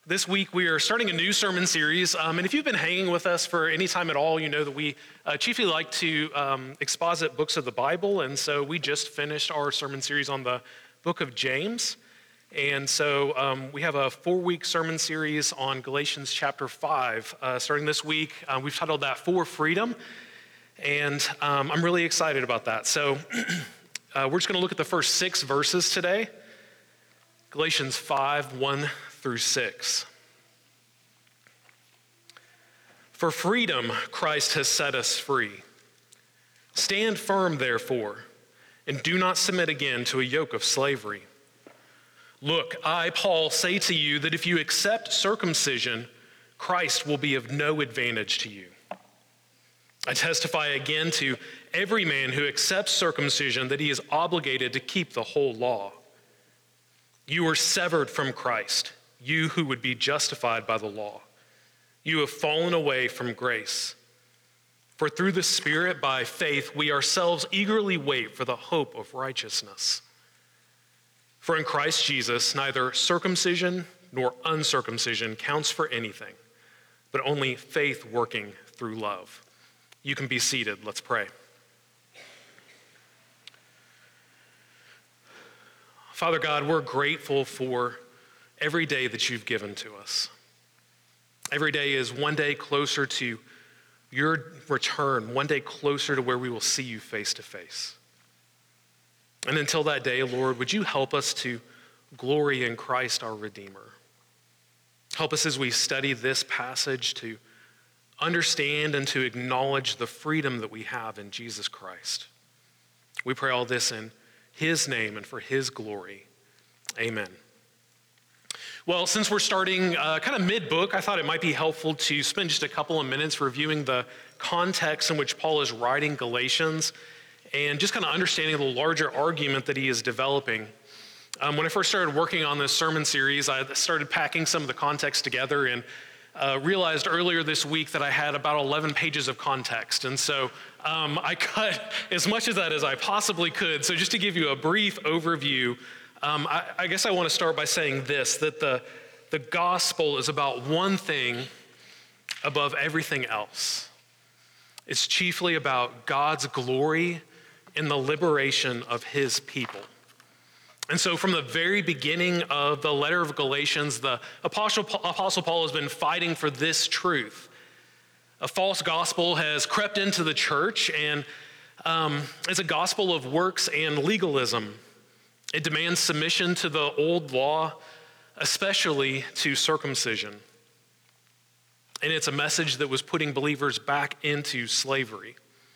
This week we are starting a new sermon series, and if you've been hanging with us for any time at all, you know that we chiefly like to exposit books of the Bible, and so we just finished our sermon series on the book of James, and so we have a 4-week sermon series on Galatians chapter 5. Starting this week, we've titled that For Freedom, and I'm really excited about that. So we're just going to look at the first 6 verses today, Galatians 5, 1 through 6. For freedom, Christ has set us free. Stand firm, therefore, and do not submit again to a yoke of slavery. Look, I, Paul, say to you that if you accept circumcision, Christ will be of no advantage to you. I testify again to every man who accepts circumcision that he is obligated to keep the whole law. You are severed from Christ, you who would be justified by the law. You have fallen away from grace. For through the Spirit, by faith, we ourselves eagerly wait for the hope of righteousness. For in Christ Jesus, neither circumcision nor uncircumcision counts for anything, but only faith working through love. You can be seated. Let's pray. Father God, we're grateful for every day that you've given to us. Every day is one day closer to your return, one day closer to where we will see you face to face. And until that day, Lord, would you help us to glory in Christ our Redeemer? Help us as we study this passage to understand and to acknowledge the freedom that we have in Jesus Christ. We pray all this in his name and for his glory. Amen. Well, since we're starting kind of mid-book, I thought it might be helpful to spend just a couple of minutes reviewing the context in which Paul is writing Galatians and just kind of understanding the larger argument that he is developing. When I first started working on this sermon series, I started packing some of the context together and realized earlier this week that I had about 11 pages of context. And so I cut as much of that as I possibly could. So just to give you a brief overview, I guess I want to start by saying this, that the gospel is about one thing above everything else. It's chiefly about God's glory in the liberation of his people. And so from the very beginning of the letter of Galatians, the Apostle Paul has been fighting for this truth. A false gospel has crept into the church, and it's a gospel of works and legalism. It demands submission to the old law, especially to circumcision. And it's a message that was putting believers back into slavery.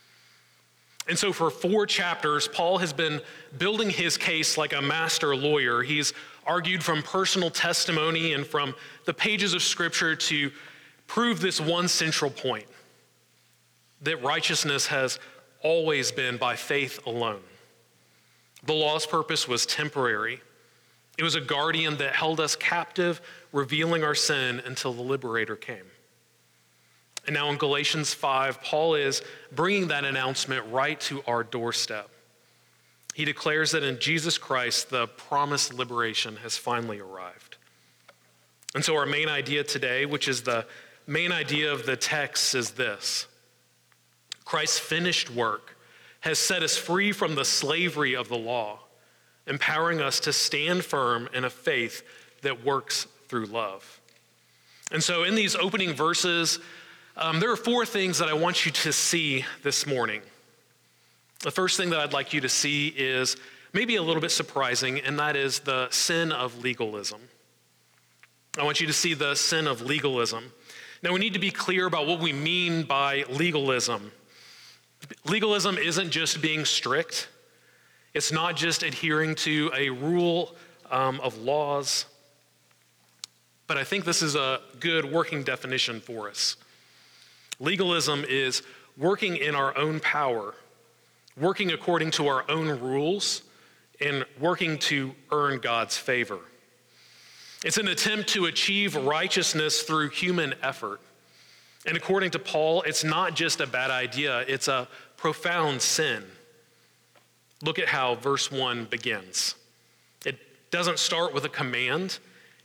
And so for 4 chapters, Paul has been building his case like a master lawyer. He's argued from personal testimony and from the pages of Scripture to prove this one central point, that righteousness has always been by faith alone. The law's purpose was temporary. It was a guardian that held us captive, revealing our sin until the liberator came. And now in Galatians 5, Paul is bringing that announcement right to our doorstep. He declares that in Jesus Christ, the promised liberation has finally arrived. And so our main idea today, which is the main idea of the text, is this: Christ's finished work has set us free from the slavery of the law, empowering us to stand firm in a faith that works through love. And so in these opening verses, there are 4 things that I want you to see this morning. The first thing that I'd like you to see is maybe a little bit surprising, and that is the sin of legalism. I want you to see the sin of legalism. Now, we need to be clear about what we mean by legalism. Legalism isn't just being strict. It's not just adhering to a rule of laws. But I think this is a good working definition for us. Legalism is working in our own power, working according to our own rules, and working to earn God's favor. It's an attempt to achieve righteousness through human effort. And according to Paul, it's not just a bad idea, it's a profound sin. Look at how verse 1 begins. It doesn't start with a command.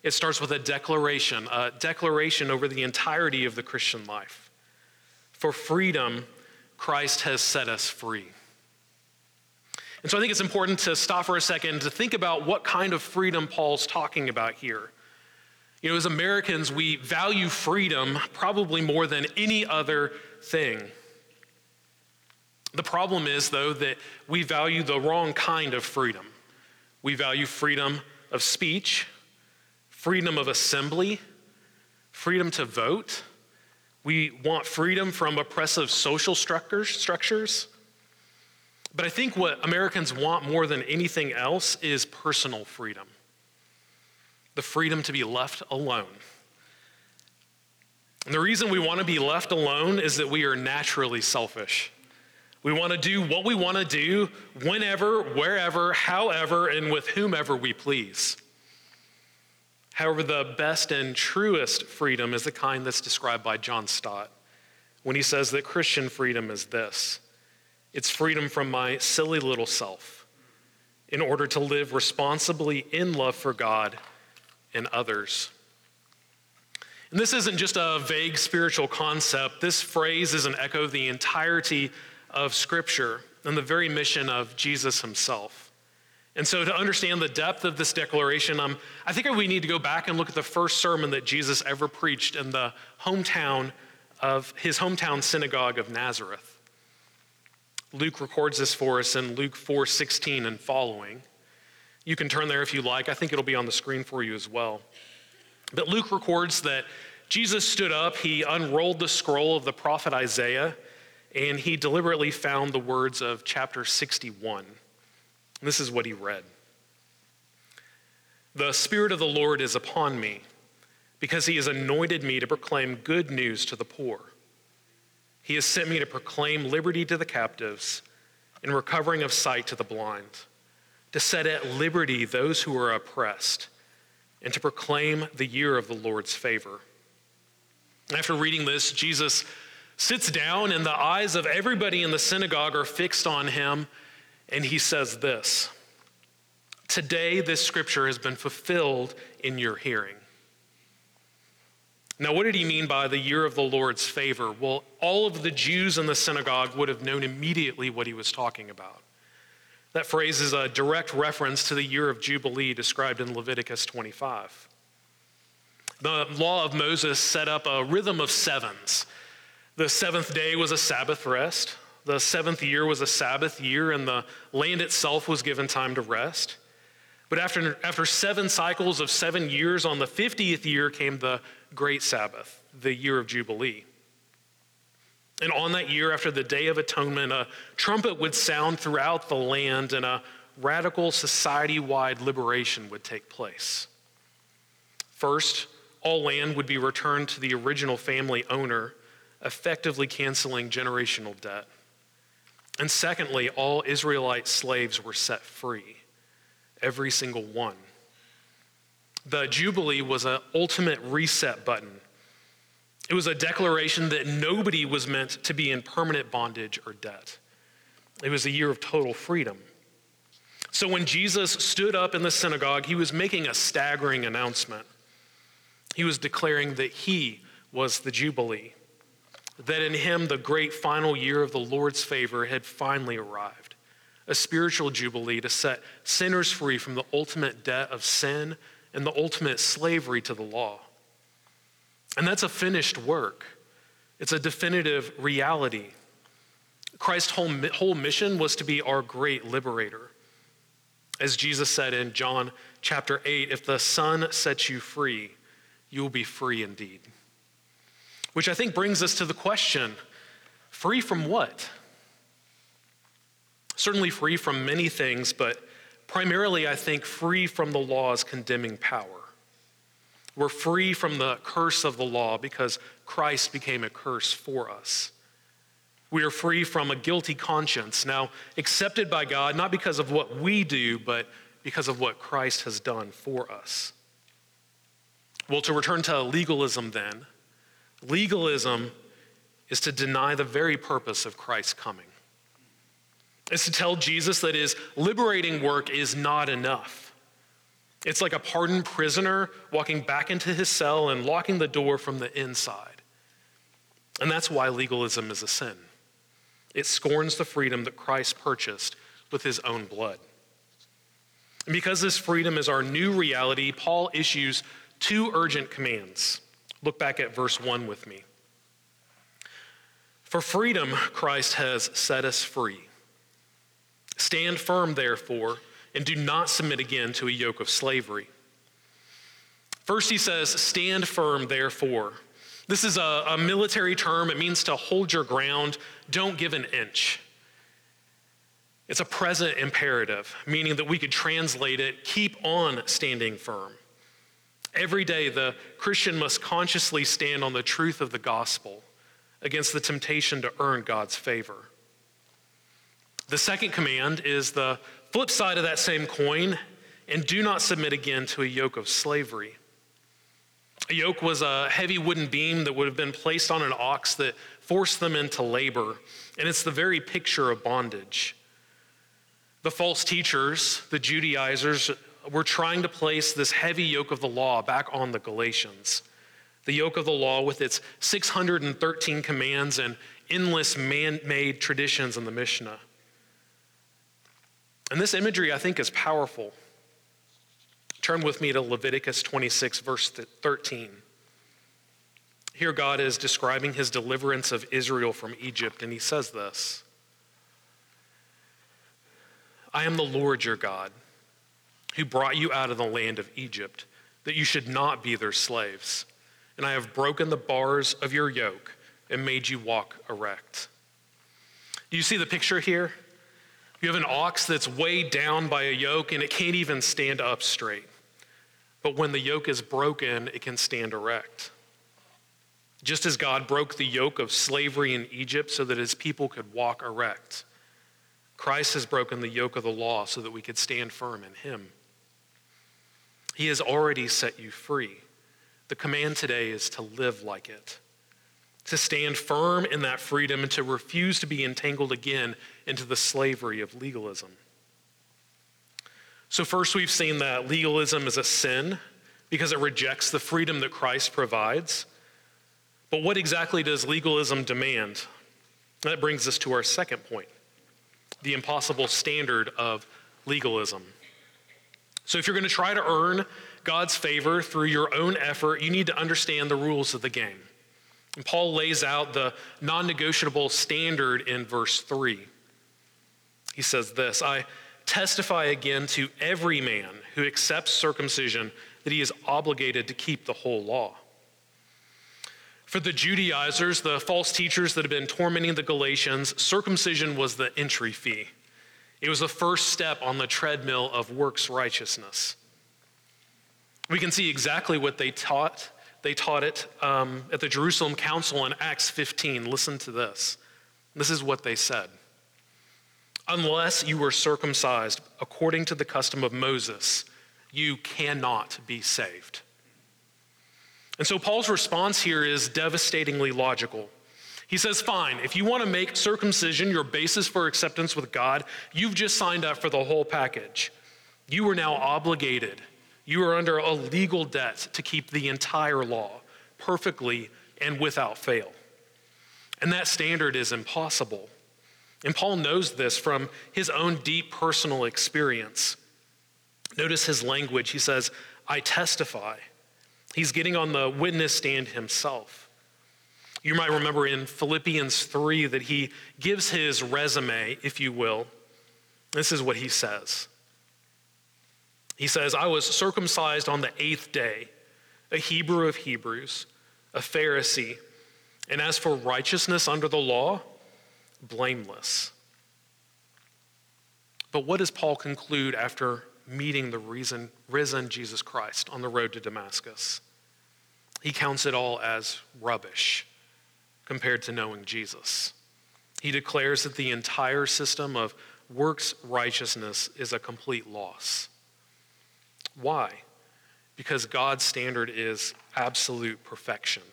It starts with a declaration over the entirety of the Christian life. For freedom, Christ has set us free. And so I think it's important to stop for a second to think about what kind of freedom Paul's talking about here. You know, as Americans, we value freedom probably more than any other thing. The problem is, though, that we value the wrong kind of freedom. We value freedom of speech, freedom of assembly, freedom to vote. We want freedom from oppressive social structures. But I think what Americans want more than anything else is personal freedom. The freedom to be left alone. And the reason we want to be left alone is that we are naturally selfish. We want to do what we want to do, whenever, wherever, however, and with whomever we please. However, the best and truest freedom is the kind that's described by John Stott when he says that Christian freedom is this. It's freedom from my silly little self in order to live responsibly in love for God and others. And this isn't just a vague spiritual concept. This phrase is an echo of the entirety of Scripture and the very mission of Jesus himself. And so to understand the depth of this declaration, I think we need to go back and look at the first sermon that Jesus ever preached in the hometown of his hometown synagogue of Nazareth. Luke records this for us in Luke 4:16 and following. You can turn there if you like. I think it'll be on the screen for you as well. But Luke records that Jesus stood up, he unrolled the scroll of the prophet Isaiah, and he deliberately found the words of chapter 61. And this is what he read. The Spirit of the Lord is upon me, because he has anointed me to proclaim good news to the poor. He has sent me to proclaim liberty to the captives and recovering of sight to the blind, to set at liberty those who are oppressed, and to proclaim the year of the Lord's favor. After reading this, Jesus sits down, and the eyes of everybody in the synagogue are fixed on him, and he says this, "Today this scripture has been fulfilled in your hearing." Now, what did he mean by the year of the Lord's favor? Well, all of the Jews in the synagogue would have known immediately what he was talking about. That phrase is a direct reference to the year of Jubilee described in Leviticus 25. The law of Moses set up a rhythm of sevens. The seventh day was a Sabbath rest. The seventh year was a Sabbath year, and the land itself was given time to rest. But after 7 cycles of 7 years, on the 50th year came the great Sabbath, the year of Jubilee. And on that year, after the Day of Atonement, a trumpet would sound throughout the land, and a radical society-wide liberation would take place. First, all land would be returned to the original family owner, effectively canceling generational debt. And secondly, all Israelite slaves were set free, every single one. The Jubilee was an ultimate reset button. It was a declaration that nobody was meant to be in permanent bondage or debt. It was a year of total freedom. So when Jesus stood up in the synagogue, he was making a staggering announcement. He was declaring that he was the Jubilee, that in him the great final year of the Lord's favor had finally arrived, a spiritual Jubilee to set sinners free from the ultimate debt of sin and the ultimate slavery to the law. And that's a finished work. It's a definitive reality. Christ's whole mission was to be our great liberator. As Jesus said in John chapter 8, if the Son sets you free, you will be free indeed. Which I think brings us to the question, free from what? Certainly free from many things, but primarily I think free from the law's condemning power. We're free from the curse of the law because Christ became a curse for us. We are free from a guilty conscience, now accepted by God, not because of what we do, but because of what Christ has done for us. Well, to return to legalism then, legalism is to deny the very purpose of Christ's coming. It's to tell Jesus that his liberating work is not enough. It's like a pardoned prisoner walking back into his cell and locking the door from the inside. And that's why legalism is a sin. It scorns the freedom that Christ purchased with his own blood. And because this freedom is our new reality, Paul issues two urgent commands. Look back at verse 1 with me. For freedom, Christ has set us free. Stand firm, therefore, and do not submit again to a yoke of slavery. First, he says, stand firm, therefore. This is a military term. It means to hold your ground. Don't give an inch. It's a present imperative, meaning that we could translate it, keep on standing firm. Every day, the Christian must consciously stand on the truth of the gospel against the temptation to earn God's favor. The second command is the flip side of that same coin, and do not submit again to a yoke of slavery. A yoke was a heavy wooden beam that would have been placed on an ox that forced them into labor, and it's the very picture of bondage. The false teachers, the Judaizers, were trying to place this heavy yoke of the law back on the Galatians. The yoke of the law with its 613 commands and endless man-made traditions in the Mishnah. And this imagery, I think, is powerful. Turn with me to Leviticus 26, verse 13. Here God is describing his deliverance of Israel from Egypt, and he says this: I am the Lord your God, who brought you out of the land of Egypt, that you should not be their slaves. And I have broken the bars of your yoke and made you walk erect. Do you see the picture here? You have an ox that's weighed down by a yoke and it can't even stand up straight. But when the yoke is broken, it can stand erect. Just as God broke the yoke of slavery in Egypt so that his people could walk erect, Christ has broken the yoke of the law so that we could stand firm in him. He has already set you free. The command today is to live like it, to stand firm in that freedom and to refuse to be entangled again into the slavery of legalism. So first, we've seen that legalism is a sin because it rejects the freedom that Christ provides. But what exactly does legalism demand? That brings us to our second point, the impossible standard of legalism. So if you're going to try to earn God's favor through your own effort, you need to understand the rules of the game. And Paul lays out the non-negotiable standard in verse 3. He says this: I testify again to every man who accepts circumcision that he is obligated to keep the whole law. For the Judaizers, the false teachers that had been tormenting the Galatians, circumcision was the entry fee. It was the first step on the treadmill of works righteousness. We can see exactly what they taught. They taught it at the Jerusalem Council in Acts 15. Listen to this. This is what they said. Unless you were circumcised according to the custom of Moses, you cannot be saved. And so Paul's response here is devastatingly logical. He says, fine, if you want to make circumcision your basis for acceptance with God, you've just signed up for the whole package. You are now obligated. You are under a legal debt to keep the entire law perfectly and without fail. And that standard is impossible. And Paul knows this from his own deep personal experience. Notice his language. He says, I testify. He's getting on the witness stand himself. You might remember in Philippians 3 that he gives his resume, if you will. This is what he says. He says, I was circumcised on the 8th day, a Hebrew of Hebrews, a Pharisee, and as for righteousness under the law, blameless. But what does Paul conclude after meeting the risen Jesus Christ on the road to Damascus? He counts it all as rubbish compared to knowing Jesus. He declares that the entire system of works righteousness is a complete loss. Why? Because God's standard is absolute perfection.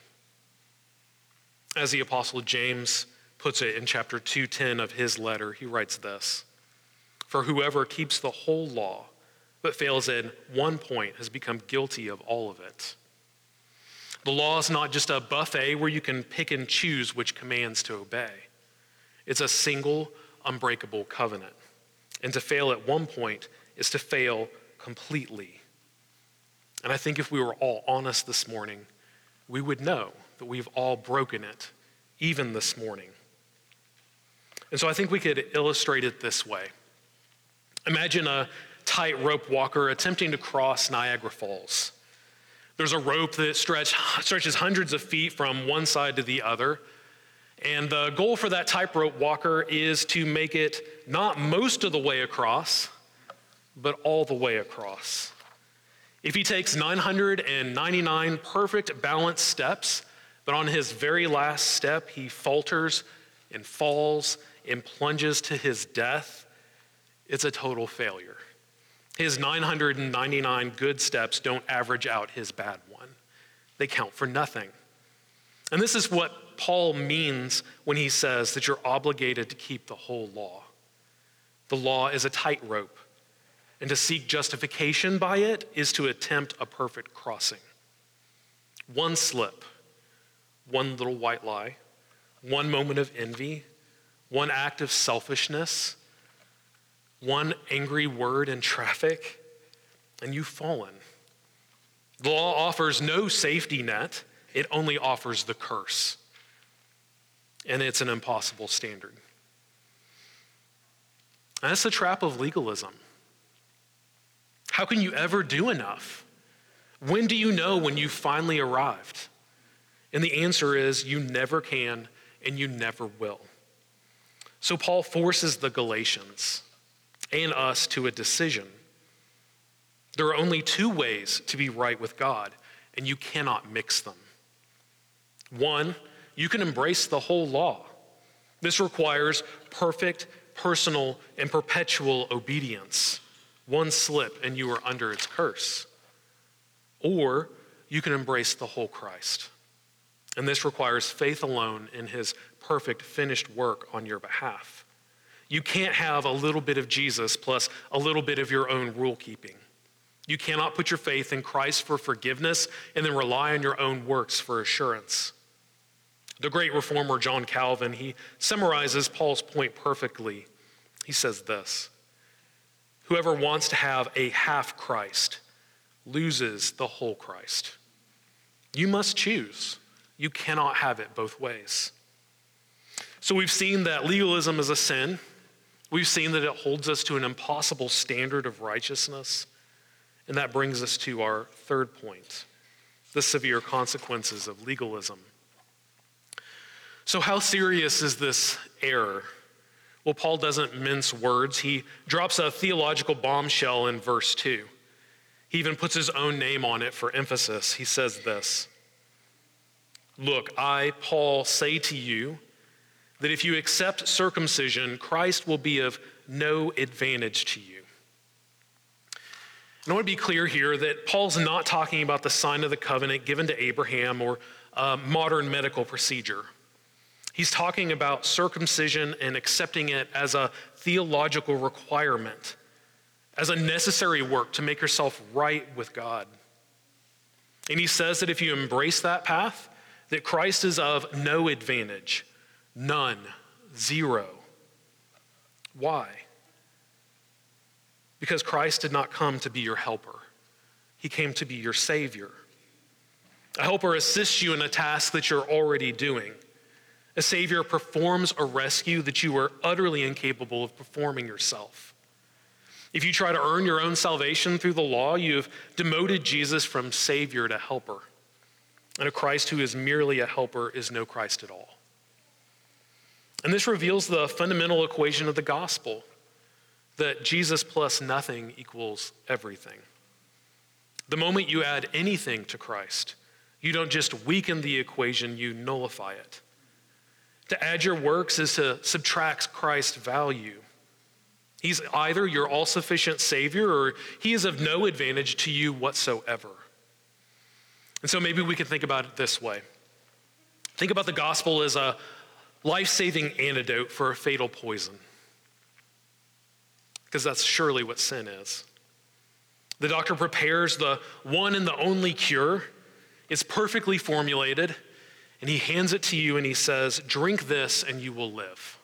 As the Apostle James puts it in chapter 2:10 of his letter, he writes this: For whoever keeps the whole law but fails in one point has become guilty of all of it. The law is not just a buffet where you can pick and choose which commands to obey. It's a single, unbreakable covenant. And to fail at one point is to fail completely. And I think if we were all honest this morning, we would know that we've all broken it, even this morning. And so I think we could illustrate it this way. Imagine a tightrope walker attempting to cross Niagara Falls. There's a rope that stretches hundreds of feet from one side to the other. And the goal for that tightrope walker is to make it not most of the way across, but all the way across. If he takes 999 perfect balanced steps, but on his very last step he falters and falls and plunges to his death, it's a total failure. His 999 good steps don't average out his bad one. They count for nothing. And this is what Paul means when he says that you're obligated to keep the whole law. The law is a tightrope, and to seek justification by it is to attempt a perfect crossing. One slip, one little white lie, one moment of envy, one act of selfishness, one angry word in traffic, and you've fallen. The law offers no safety net. It only offers the curse. And it's an impossible standard. And that's the trap of legalism. How can you ever do enough? When do you know when you finally arrived? And the answer is you never can and you never will. So Paul forces the Galatians and us to a decision. There are only two ways to be right with God, and you cannot mix them. One, you can embrace the whole law. This requires perfect, personal, and perpetual obedience. One slip and you are under its curse. Or you can embrace the whole Christ. And this requires faith alone in his perfect finished work on your behalf. You can't have a little bit of Jesus plus a little bit of your own rule keeping. You cannot put your faith in Christ for forgiveness and then rely on your own works for assurance. The great reformer John Calvin, he summarizes Paul's point perfectly. He says this: whoever wants to have a half Christ loses the whole Christ. You must choose. You cannot have it both ways. So we've seen that legalism is a sin. We've seen that it holds us to an impossible standard of righteousness. And that brings us to our third point, the severe consequences of legalism. So how serious is this error? Well, Paul doesn't mince words. He drops a theological bombshell in verse 2. He even puts his own name on it for emphasis. He says this: "Look, I, Paul, say to you that if you accept circumcision, Christ will be of no advantage to you." And I want to be clear here that Paul's not talking about the sign of the covenant given to Abraham or a modern medical procedure. He's talking about circumcision and accepting it as a theological requirement, as a necessary work to make yourself right with God. And he says that if you embrace that path, that Christ is of no advantage, none, zero. Why? Because Christ did not come to be your helper. He came to be your Savior. A helper assists you in a task that you're already doing. A Savior performs a rescue that you were utterly incapable of performing yourself. If you try to earn your own salvation through the law, you have demoted Jesus from Savior to helper. And a Christ who is merely a helper is no Christ at all. And this reveals the fundamental equation of the gospel, that Jesus plus nothing equals everything. The moment you add anything to Christ, you don't just weaken the equation, you nullify it. To add your works is to subtract Christ's value. He's either your all-sufficient Savior or he is of no advantage to you whatsoever. And so maybe we can think about it this way. Think about the gospel as a life-saving antidote for a fatal poison, because that's surely what sin is. The doctor prepares the one and the only cure. It's perfectly formulated, and he hands it to you and he says, drink this and you will live.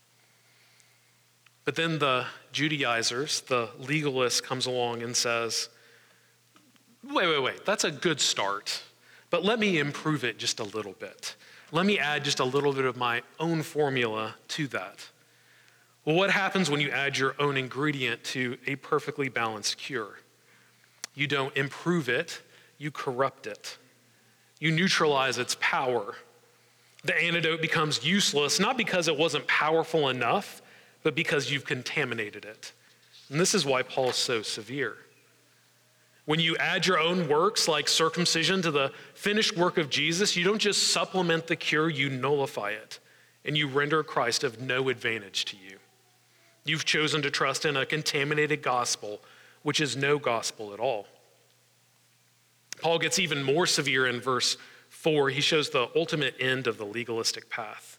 But then the Judaizers, the legalist, comes along and says, wait, that's a good start, but let me improve it just a little bit. Let me add just a little bit of my own formula to that. Well, what happens when you add your own ingredient to a perfectly balanced cure? You don't improve it, you corrupt it. You neutralize its power. The antidote becomes useless, not because it wasn't powerful enough, but because you've contaminated it. And this is why Paul's so severe. When you add your own works like circumcision to the finished work of Jesus, you don't just supplement the cure, you nullify it, and you render Christ of no advantage to you. You've chosen to trust in a contaminated gospel, which is no gospel at all. Paul gets even more severe in verse 4. He shows the ultimate end of the legalistic path.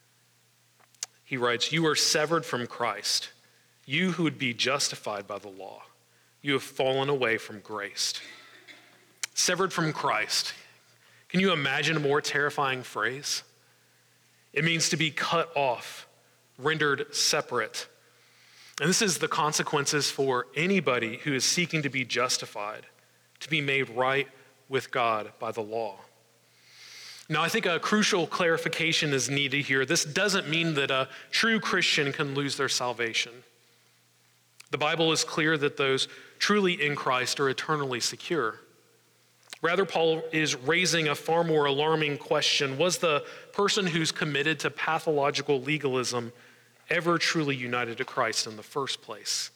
He writes, you are severed from Christ, you who would be justified by the law. You have fallen away from grace. Severed from Christ. Can you imagine a more terrifying phrase? It means to be cut off, rendered separate. And this is the consequences for anybody who is seeking to be justified, to be made right with God by the law. Now, I think a crucial clarification is needed here. This doesn't mean that a true Christian can lose their salvation. The Bible is clear that those truly in Christ are eternally secure. Rather, Paul is raising a far more alarming question. Was the person who's committed to pathological legalism ever truly united to Christ in the first place?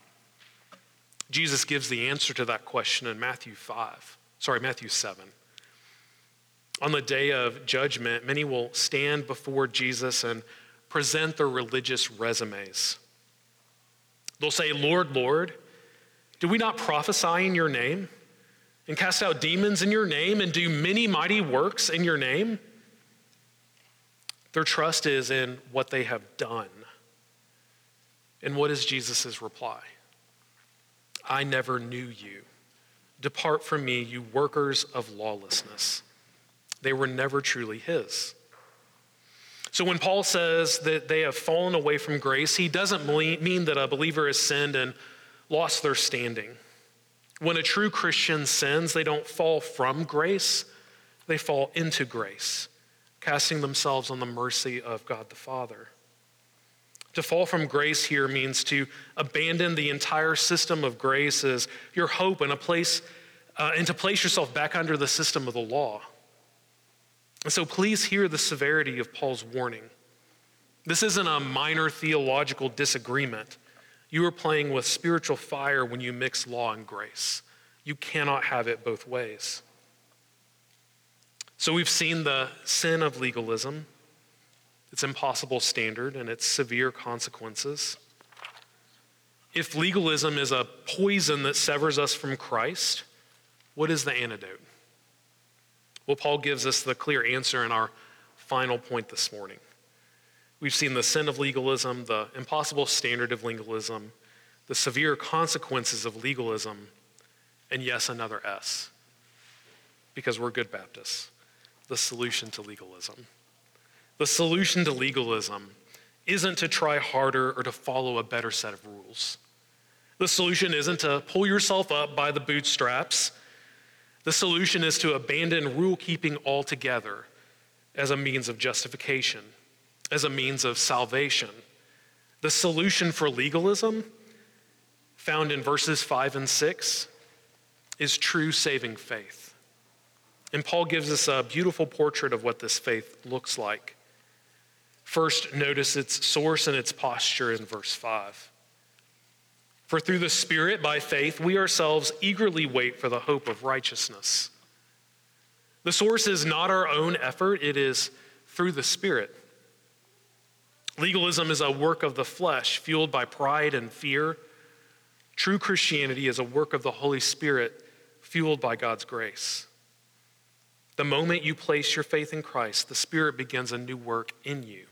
Jesus gives the answer to that question in Matthew 7. On the day of judgment, many will stand before Jesus and present their religious resumes. They'll say, Lord, Lord, did we not prophesy in your name and cast out demons in your name and do many mighty works in your name? Their trust is in what they have done. And what is Jesus' reply? I never knew you. Depart from me, you workers of lawlessness. They were never truly his. So when Paul says that they have fallen away from grace, he doesn't mean that a believer has sinned and lost their standing. When a true Christian sins, they don't fall from grace, they fall into grace, casting themselves on the mercy of God the Father. To fall from grace here means to abandon the entire system of grace as your hope and to place yourself back under the system of the law. And so please hear the severity of Paul's warning. This isn't a minor theological disagreement. You are playing with spiritual fire when you mix law and grace. You cannot have it both ways. So we've seen the sin of legalism, its impossible standard, and its severe consequences. If legalism is a poison that severs us from Christ, what is the antidote? Well, Paul gives us the clear answer in our final point this morning. We've seen the sin of legalism, the impossible standard of legalism, the severe consequences of legalism, and yes, another S, because we're good Baptists, the solution to legalism. The solution to legalism isn't to try harder or to follow a better set of rules. The solution isn't to pull yourself up by the bootstraps. The solution is to abandon rule-keeping altogether as a means of justification, as a means of salvation. The solution for legalism, found in verses 5 and 6, is true saving faith. And Paul gives us a beautiful portrait of what this faith looks like. First, notice its source and its posture in verse 5. For through the Spirit, by faith, we ourselves eagerly wait for the hope of righteousness. The source is not our own effort, it is through the Spirit. Legalism is a work of the flesh, fueled by pride and fear. True Christianity is a work of the Holy Spirit, fueled by God's grace. The moment you place your faith in Christ, the Spirit begins a new work in you.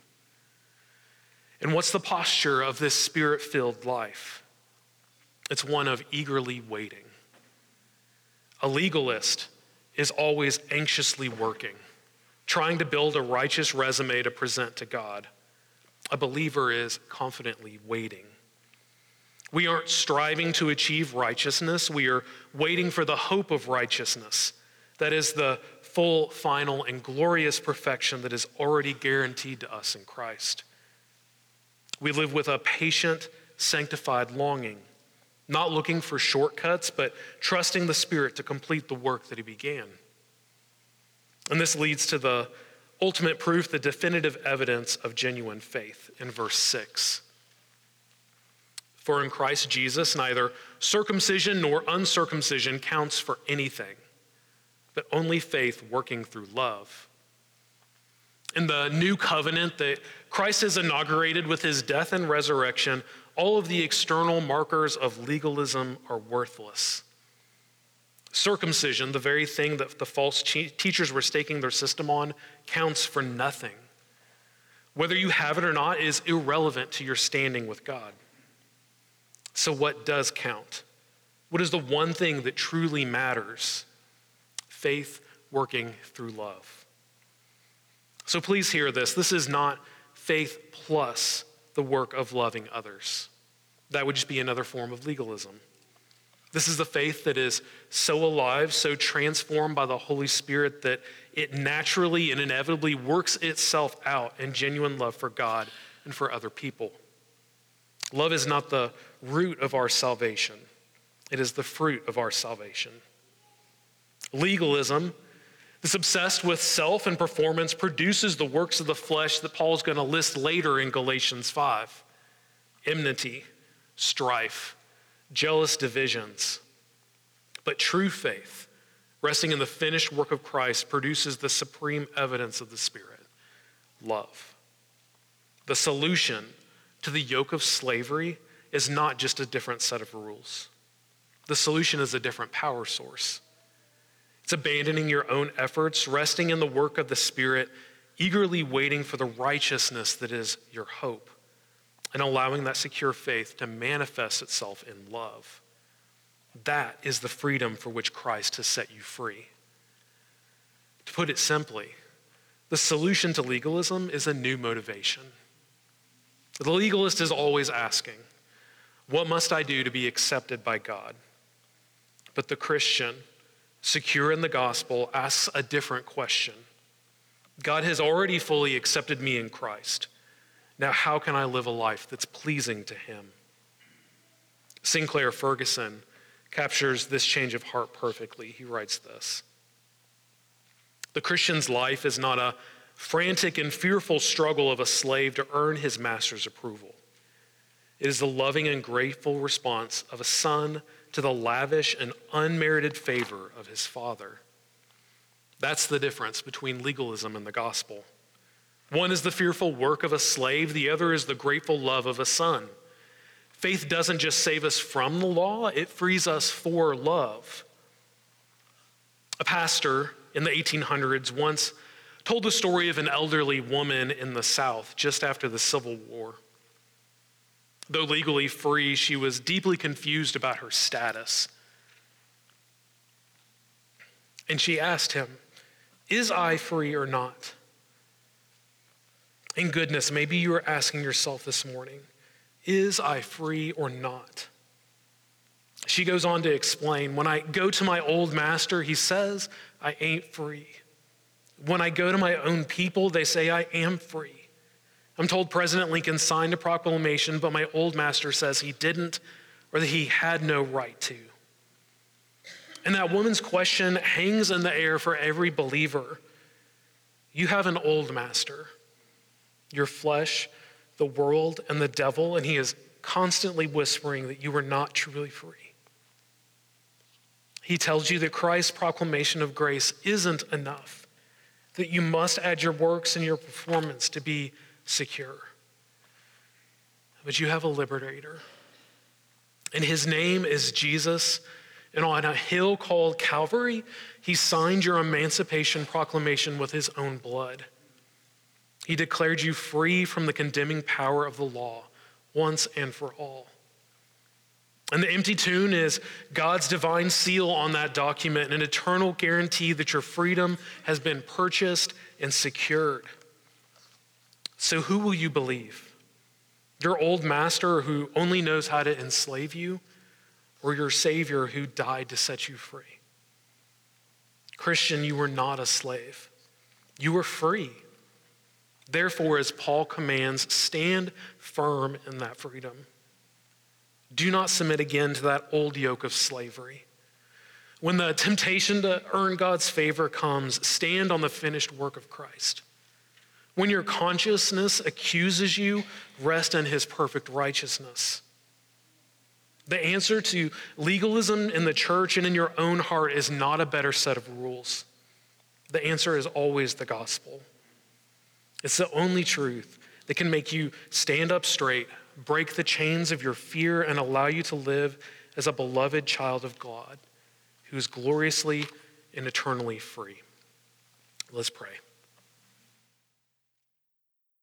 And what's the posture of this Spirit-filled life? It's one of eagerly waiting. A legalist is always anxiously working, trying to build a righteous resume to present to God. A believer is confidently waiting. We aren't striving to achieve righteousness. We are waiting for the hope of righteousness. That is the full, final, and glorious perfection that is already guaranteed to us in Christ. We live with a patient, sanctified longing, not looking for shortcuts, but trusting the Spirit to complete the work that He began. And this leads to the ultimate proof, the definitive evidence of genuine faith in verse 6. For in Christ Jesus, neither circumcision nor uncircumcision counts for anything, but only faith working through love. In the new covenant that Christ has inaugurated with his death and resurrection, all of the external markers of legalism are worthless. Circumcision, the very thing that the false teachers were staking their system on, counts for nothing. Whether you have it or not is irrelevant to your standing with God. So what does count? What is the one thing that truly matters? Faith working through love. So please hear this. This is not faith plus the work of loving others. That would just be another form of legalism. This is the faith that is so alive, so transformed by the Holy Spirit that it naturally and inevitably works itself out in genuine love for God and for other people. Love is not the root of our salvation. It is the fruit of our salvation. Legalism, this obsessed with self and performance, produces the works of the flesh that Paul's going to list later in Galatians 5. Enmity, strife, jealous divisions. But true faith, resting in the finished work of Christ, produces the supreme evidence of the Spirit, love. The solution to the yoke of slavery is not just a different set of rules. The solution is a different power source. It's abandoning your own efforts, resting in the work of the Spirit, eagerly waiting for the righteousness that is your hope, and allowing that secure faith to manifest itself in love. That is the freedom for which Christ has set you free. To put it simply, the solution to legalism is a new motivation. The legalist is always asking, what must I do to be accepted by God? But the Christian, secure in the gospel, asks a different question. God has already fully accepted me in Christ. Now, how can I live a life that's pleasing to him? Sinclair Ferguson captures this change of heart perfectly. He writes this: the Christian's life is not a frantic and fearful struggle of a slave to earn his master's approval. It is the loving and grateful response of a son to the lavish and unmerited favor of his father. That's the difference between legalism and the gospel. One is the fearful work of a slave, the other is the grateful love of a son. Faith doesn't just save us from the law, it frees us for love. A pastor in the 1800s once told the story of an elderly woman in the South just after the Civil War. Though legally free, she was deeply confused about her status. And she asked him, "Is I free or not?" And goodness, maybe you are asking yourself this morning, is I free or not? She goes on to explain, when I go to my old master, he says I ain't free. When I go to my own people, they say I am free. I'm told President Lincoln signed a proclamation, but my old master says he didn't, or that he had no right to. And that woman's question hangs in the air for every believer. You have an old master, your flesh, the world, and the devil, and he is constantly whispering that you are not truly free. He tells you that Christ's proclamation of grace isn't enough, that you must add your works and your performance to be secure. But you have a liberator, and his name is Jesus, and on a hill called Calvary, he signed your emancipation proclamation with his own blood. He declared you free from the condemning power of the law once and for all. And the empty tomb is God's divine seal on that document, an eternal guarantee that your freedom has been purchased and secured. So who will you believe? Your old master who only knows how to enslave you, or your Savior who died to set you free? Christian, you were not a slave. You were free. Therefore, as Paul commands, stand firm in that freedom. Do not submit again to that old yoke of slavery. When the temptation to earn God's favor comes, stand on the finished work of Christ. When your consciousness accuses you, rest in his perfect righteousness. The answer to legalism in the church and in your own heart is not a better set of rules. The answer is always the gospel. It's the only truth that can make you stand up straight, break the chains of your fear, and allow you to live as a beloved child of God who is gloriously and eternally free. Let's pray.